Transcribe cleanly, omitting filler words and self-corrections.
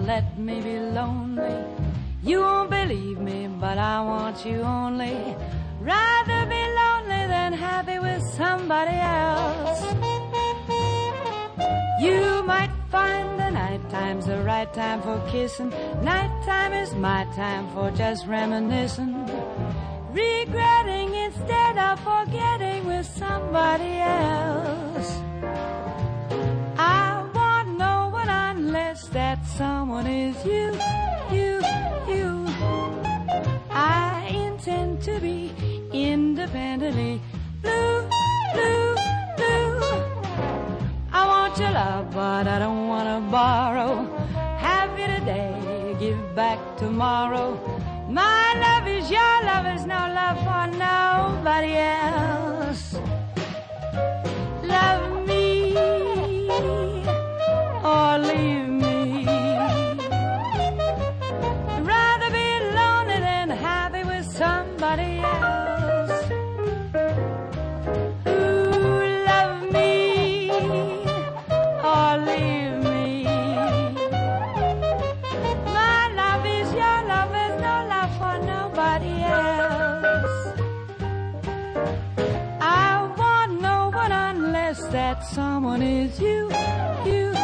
let me be lonely. You won't believe me, but I want you only. Rather be lonely than happy with somebody else. You might find the nighttime's the right time for kissing. Nighttime is my time for just reminiscing. Regretting instead of forgetting with somebody else. I want no one unless that someone is you, you, you. I intend to be independently blue, blue, blue. I want your love, but I don't want to borrow. Have you today, give back tomorrow. My love is your love, is no love for nobody else. Love me or leave me. I'd rather be lonely than happy with somebody else. Ooh, love me or leave me. My love is your love, is no love for nobody else. I want no one unless that someone is you, you.